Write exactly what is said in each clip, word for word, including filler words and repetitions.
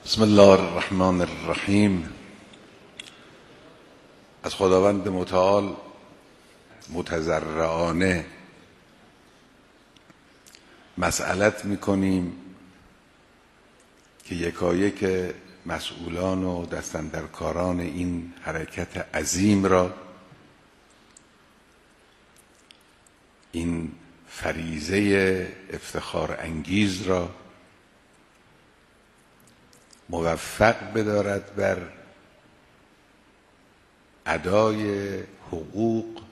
بسم الله الرحمن الرحیم. از خداوند متعال متضرعانه مسئلت میکنیم که یکایک مسئولان و دستاندرکاران این حرکت عظیم را، این فریضه افتخار انگیز را موفق بدارد بر ادای حقوق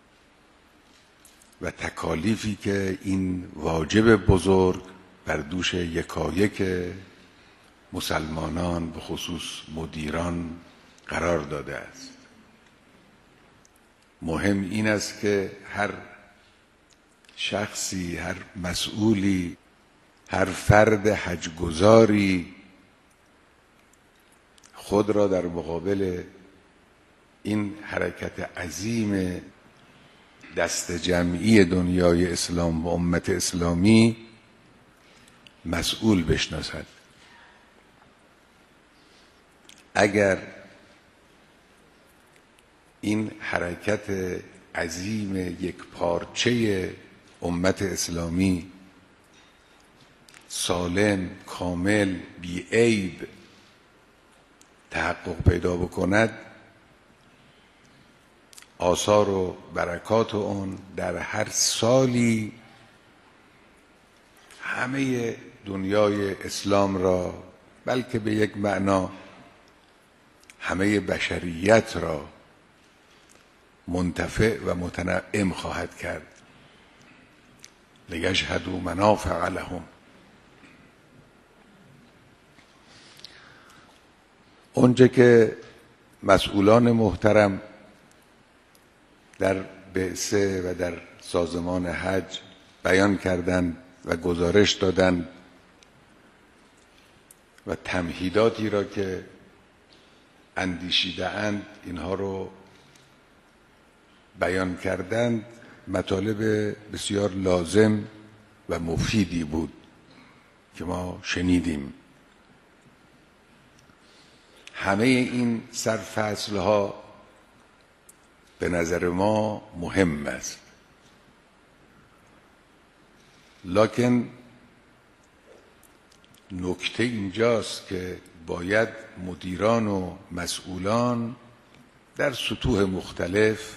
و تکالیفی که این واجب بزرگ بر دوش یکایک مسلمانان به خصوص مدیران قرار داده است. مهم این است که هر شخصی، هر مسئولی، هر فرد حج‌گزاری خود را در مقابل این حرکت عظیم دست جمعی دنیای اسلام و امت اسلامی مسئول بشناسد. اگر این حرکت عظیم یک پارچه امت اسلامی سالم، کامل، بی عیب تحقق پیدا بکند، آثار و برکات اون در هر سالی همه دنیای اسلام را، بلکه به یک معنا همه بشریت را منتفع و متنعم خواهد کرد. لیشهدوا منافع لهم. اونچه که مسئولان محترم در بعثه و در سازمان حج بیان کردند و گزارش دادند و تمهیداتی را که اندیشیده اند اینها رو بیان کردند، مطالب بسیار لازم و مفیدی بود که ما شنیدیم. همه این سرفصل ها به نظر ما مهم است، لکن نکته اینجاست که باید مدیران و مسئولان در سطوح مختلف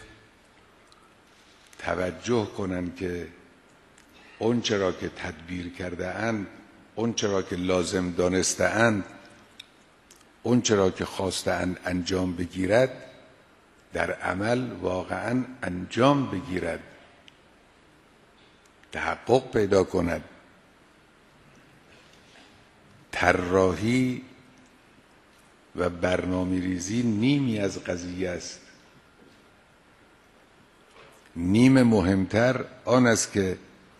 توجه کنند که اون چرا که تدبیر کرده اند، اون چرا که لازم دانسته اند، اون چرا که خواسته اند انجام بگیرد، در عمل واقعا انجام بگیرد، تحقق پیدا کند. طراحی و برنامه‌ریزی نیمی از قضیه است. نیم مهمتر آن است که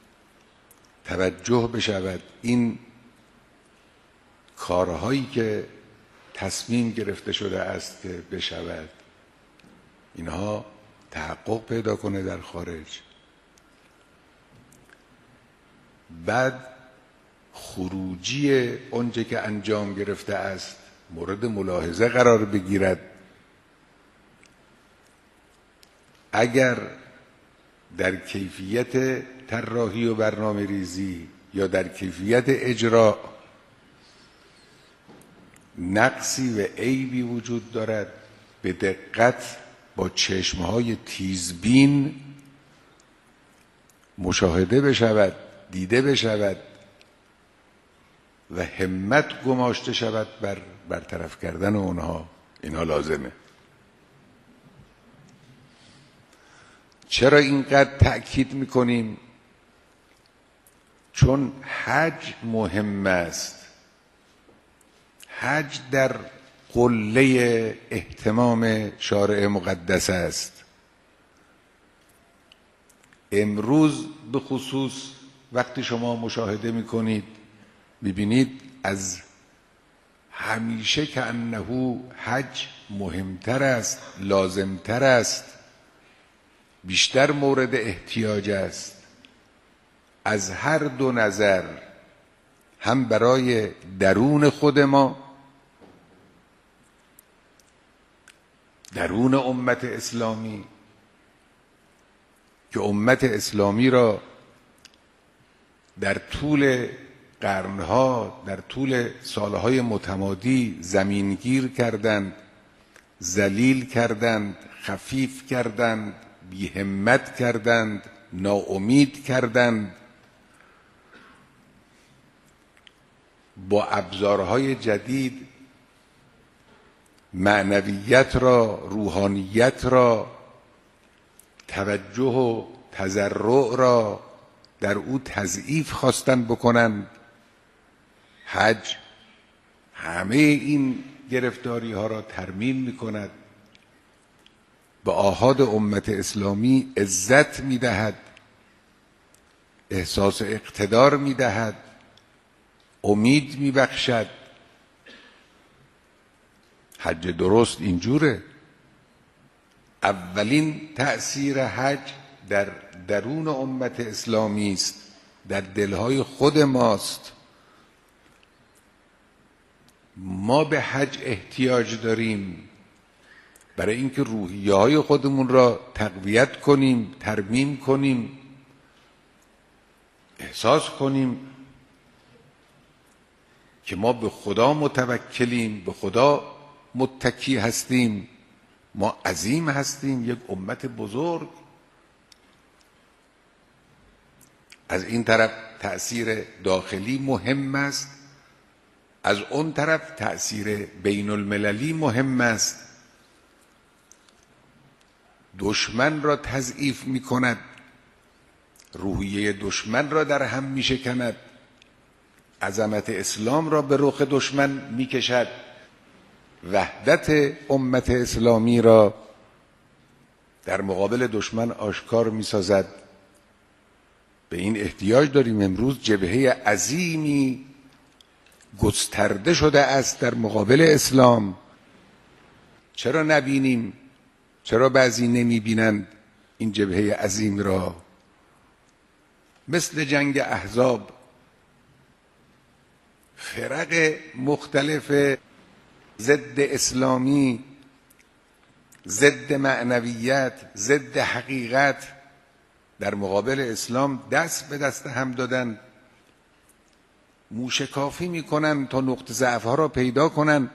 توجه بشود این کارهایی که تصمیم گرفته شده است که بشود، اینها تحقق پیدا کنه در خارج. بعد خروجی اونچه که انجام گرفته است مورد ملاحظه قرار بگیرد. اگر در کیفیت طراحی و برنامه ریزی یا در کیفیت اجرا نقصی و عیبی وجود دارد، به دقت با چشمهای تیزبین مشاهده بشود، دیده بشود و همت گماشته شود بر برطرف کردن اونها. اینها لازمه. چرا اینقدر تأکید میکنیم؟ چون حج مهم است. حج در قله اهتمام شارع مقدس است. امروز به خصوص وقتی شما مشاهده میکنید، میبینید از همیشه که انه حج مهمتر است، لازمتر است، بیشتر مورد احتیاج است از هر دو نظر، هم برای درون خود ما درون امت اسلامی که امت اسلامی را در طول قرنها، در طول سالهای متمادی زمینگیر کردند، ذلیل کردند، خفیف کردند، بی‌همت کردند، ناامید کردند. با ابزارهای جدید معنویت را، روحانیت را، توجه و تضرع را در او تضعیف خواستن بکنن. حج همه این گرفتاری ها را ترمیم می کند، به آحاد امت اسلامی عزت می دهد، احساس اقتدار می دهد، امید می بخشد. حج درست اینجوره. اولین تأثیر حج در درون امت اسلامی است، در دلهای خود ماست. ما به حج احتیاج داریم برای اینکه روحیه های خودمون را تقویت کنیم، ترمیم کنیم، احساس کنیم که ما به خدا متوکلیم، به خدا متکی هستیم، ما عظیم هستیم، یک امت بزرگ. از این طرف تأثیر داخلی مهم است، از اون طرف تأثیر بین المللی مهم است. دشمن را تضعیف می کند، روحیه دشمن را در هم می شکند، عظمت اسلام را به رخ دشمن می کشد، وحدت امت اسلامی را در مقابل دشمن آشکار می سازد. به این احتیاج داریم. امروز جبهه عظیمی گسترده شده است در مقابل اسلام. چرا نبینیم؟ چرا بعضی نمی بینند این جبهه عظیم را؟ مثل جنگ احزاب فرق مختلف ضد اسلامی، ضد معنویت، ضد حقیقت در مقابل اسلام دست به دست هم دادن، موشکافی میکنن تا نقطه ضعف ها را پیدا کنن،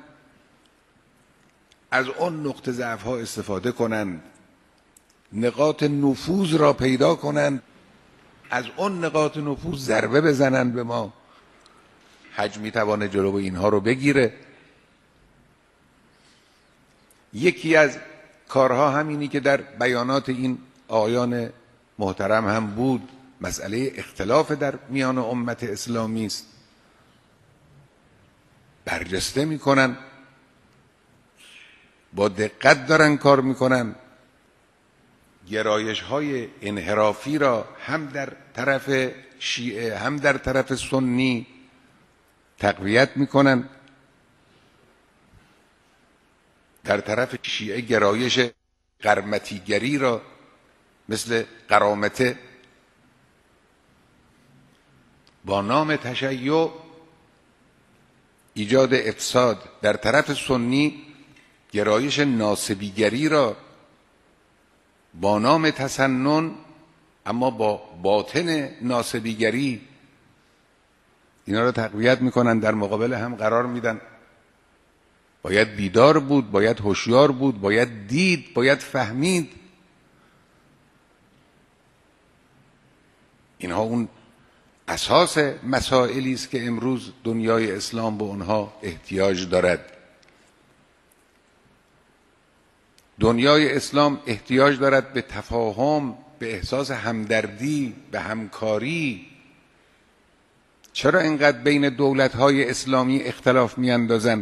از اون نقطه ضعف ها استفاده کنن، نقاط نفوذ را پیدا کنن، از اون نقاط نفوذ ضربه بزنن به ما. حج میتوانه جلو اینها رو بگیره. یکی از کارها همینی که در بیانات این آقایان محترم هم بود، مسئله اختلاف در میان امت اسلامی است. برجسته میکنن، با دقت دارن کار میکنن، گرایش های انحرافی را هم در طرف شیعه هم در طرف سنی تقویت میکنن. در طرف شیعه گرایش قرمطیگری را مثل قرامته با نام تشیع ایجاد افساد، در طرف سنی گرایش ناصبیگری را با نام تسنن اما با باطن ناصبیگری اینا را تقویت میکنن، در مقابل هم قرار میدن. باید بیدار بود، باید هوشیار بود، باید دید، باید فهمید. اینها اون اساس مسائلی است که امروز دنیای اسلام به اونها احتیاج دارد. دنیای اسلام احتیاج دارد به تفاهم، به احساس همدردی، به همکاری. چرا اینقدر بین دولت‌های اسلامی اختلاف می‌اندازند؟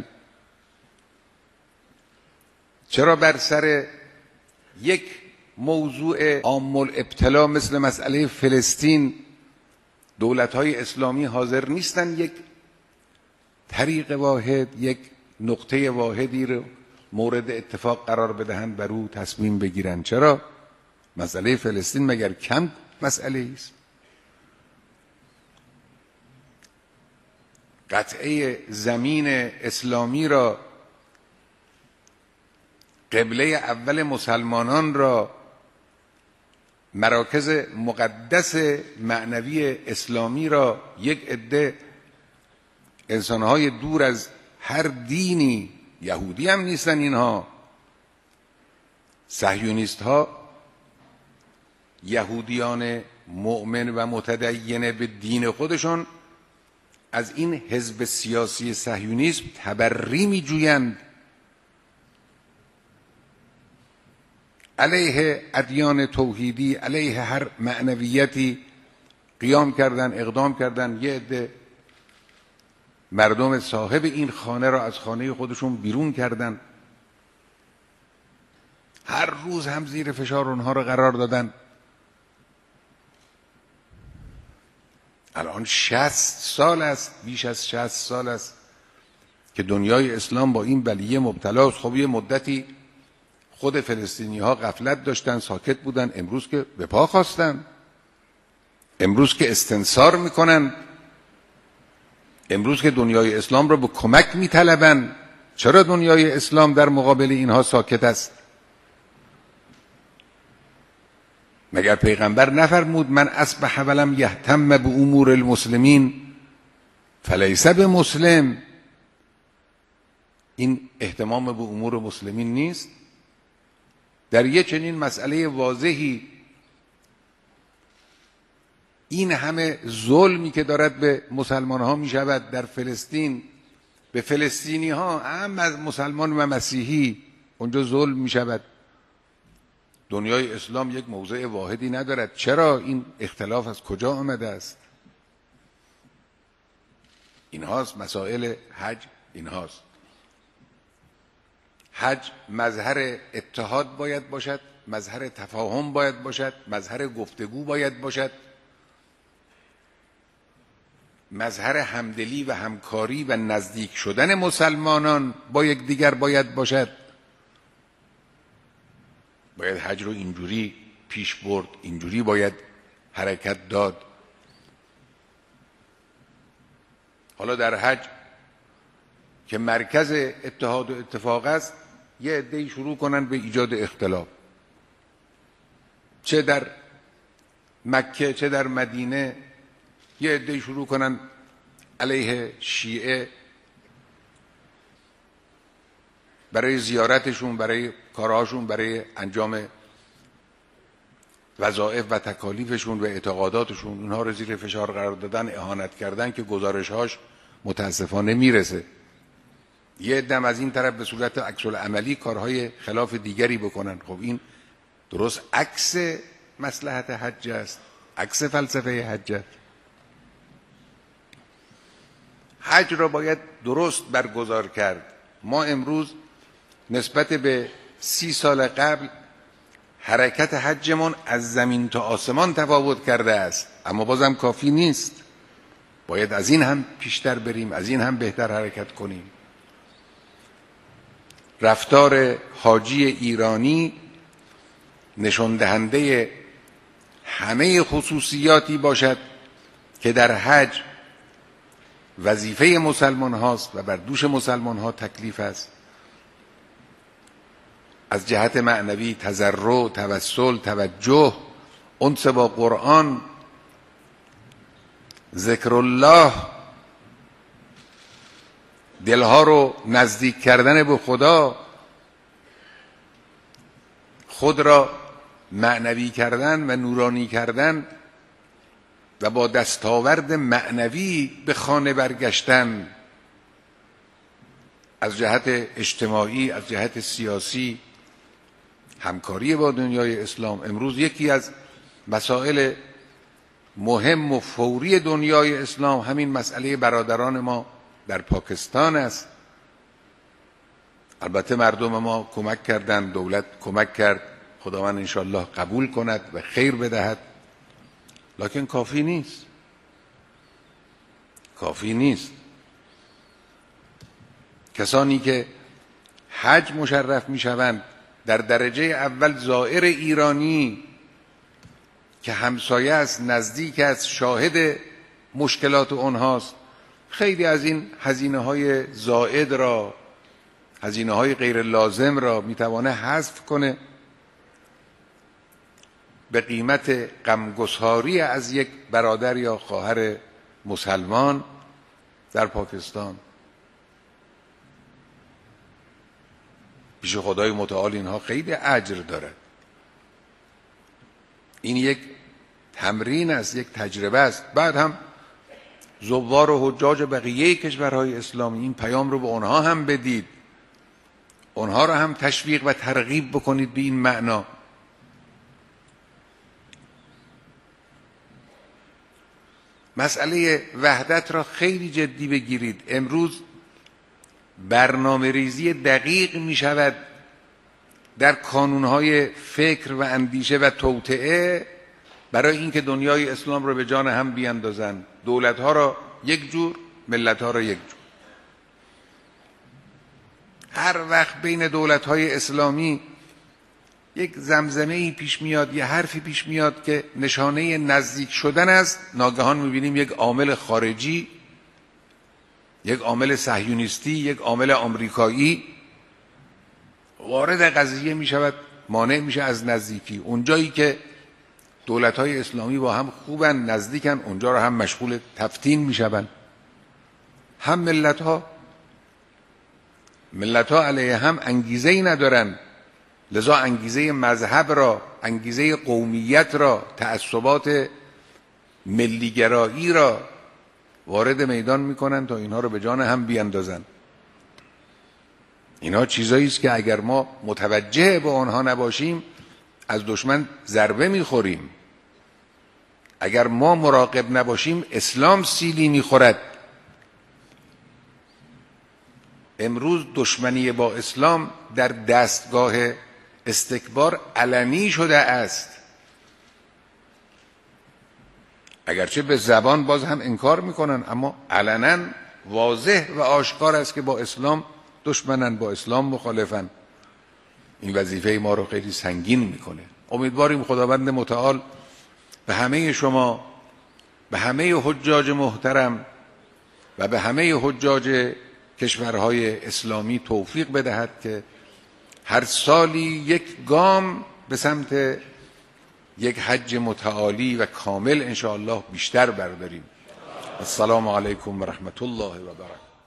چرا بر سر یک موضوع عام الابتلا مثل مسئله فلسطین دولت‌های اسلامی حاضر نیستن یک طریق واحد، یک نقطه واحدی رو مورد اتفاق قرار بدهند، بر او تصمیم بگیرند؟ چرا؟ مسئله فلسطین مگر کم مسئله است؟ قطعه زمین اسلامی را قبله اول مسلمانان را، مراکز مقدس معنوی اسلامی را یک عده انسانهای دور از هر دینی، یهودی هم نیستن اینها، صهیونیست ها، یهودیان مؤمن و متدین به دین خودشون، از این حزب سیاسی صهیونیسم تبری می جویند، علیه ادیان توحیدی، علیه هر معنویتی قیام کردن، اقدام کردن. یه عده مردم صاحب این خانه را از خانه خودشون بیرون کردن، هر روز هم زیر فشار اونها را قرار دادن. الان شصت سال است، بیش از شصت سال است که دنیای اسلام با این بلیه مبتلاست. خب یه مدتی خود فلسطینی ها غفلت داشتن، ساکت بودن، امروز که به پا خواستن، امروز که استنصار میکنن، امروز که دنیای اسلام را به کمک میطلبن. چرا دنیای اسلام در مقابل اینها ساکت است؟ مگر پیغمبر نفرمود من اصبح ولم یهتم به امور المسلمین فلیس بمسلم؟ این اهتمام به امور مسلمین نیست؟ در یک چنین مسئله واضحی، این همه ظلمی که دارد به مسلمان ها می شود در فلسطین، به فلسطینی ها هم از مسلمان و مسیحی اونجا ظلم می شود، دنیای اسلام یک موضع واحدی ندارد. چرا این اختلاف از کجا آمده است؟ اینهاست مسائل حج. اینهاست حج مظهر اتحاد باید باشد، مظهر تفاهم باید باشد، مظهر گفتگو باید باشد، مظهر همدلی و همکاری و نزدیک شدن مسلمانان با یکدیگر باید باشد. باید حج رو اینجوری پیش برد، اینجوری باید حرکت داد. حالا در حج که مرکز اتحاد و اتفاق است، یه عده‌ای شروع کنن به ایجاد اختلاف، چه در مکه چه در مدینه. یه عده‌ای شروع کنن علیه شیعه برای زیارتشون، برای کارهاشون، برای انجام وظایف و تکالیفشون و اعتقاداتشون، اونها رو زیر فشار قرار دادن، اهانت کردن که گزارش‌هاش متاسفانه میرسه. یه عده از این طرف به صورت عکس العملی کارهای خلاف دیگری بکنن. خب این درست عکس مصلحت حج است، عکس فلسفه حج است. حج را باید درست برگزار کرد. ما امروز نسبت به سی سال قبل حرکت حجمون از زمین تا آسمان تفاوت کرده است، اما بازم کافی نیست. باید از این هم پیشتر بریم، از این هم بهتر حرکت کنیم. رفتار حاجی ایرانی نشان دهنده همه خصوصیاتی باشد که در حج وظیفه مسلمان هاست و بر دوش مسلمان ها تکلیف است. از جهت معنوی تضرع، توسل، توجه، انس با قرآن، ذکر الله، دلها رو نزدیک کردن به خدا، خود را معنوی کردن و نورانی کردن و با دستاورد معنوی به خانه برگشتن. از جهت اجتماعی، از جهت سیاسی، همکاری با دنیای اسلام. امروز یکی از مسائل مهم و فوری دنیای اسلام همین مسئله برادران ما در پاکستان است. البته مردم ما کمک کردند، دولت کمک کرد، خداوند انشاءالله قبول کند و خیر بدهد، لکن کافی نیست، کافی نیست. کسانی که حج مشرف می شوند، در درجه اول زائر ایرانی که همسایه است، نزدیک است، شاهد مشکلات اونهاست، خیلی از این هزینه های زائد را هزینه های غیر لازم را میتوانه حذف کنه به قیمت غمگساری از یک برادر یا خواهر مسلمان در پاکستان. پیش خدای متعال اینها خیلی اجر دارد. این یک تمرین است، یک تجربه است. بعد هم زوار و حجاج بقیه کشورهای اسلامی این پیام رو به اونها هم بدید، اونها رو هم تشویق و ترغیب بکنید به این معنا. مسئله وحدت را خیلی جدی بگیرید. امروز برنامه ریزی دقیق می شود در کانونهای فکر و اندیشه و توطئه برای اینکه دنیای اسلام را به جان هم بیاندازند، دولتها را یک جور، ملتها را یک جور. هر وقت بین دولتهای اسلامی یک زمزمه‌ای پیش میاد، یه حرفی پیش میاد که نشانه نزدیک شدن است، ناگهان میبینیم یک عامل خارجی، یک عامل صهیونیستی، یک عامل آمریکایی وارد قضیه میشود، مانع میشه از نزدیکی. اونجایی که دولت‌های اسلامی با هم خوبن، نزدیکن، اونجا را هم مشغول تفتین میشوند. هم ملت‌ها ملت‌ها علیه هم انگیزه‌ای ندارن، لذا انگیزه مذهب را، انگیزه قومیت را، تعصبات ملیگرایی را وارد میدان میکنن تا اینها رو به جان هم بیاندازن. اینها چیزایی است که اگر ما متوجه به آنها نباشیم از دشمن ضربه میخوریم. اگر ما مراقب نباشیم اسلام سیلی میخورد. امروز دشمنی با اسلام در دستگاه استکبار علنی شده است، اگرچه به زبان باز هم انکار میکنن، اما علنا واضح و آشکار است که با اسلام دشمنن، با اسلام مخالفن. این وظیفه ما رو خیلی سنگین میکنه. امیدواریم خداوند متعال به همه شما، به همه حجاج محترم و به همه حجاج کشورهای اسلامی توفیق بدهد که هر سالی یک گام به سمت یک حج متعالی و کامل انشاءالله بیشتر برداریم. السلام علیکم و رحمت الله و برکاته.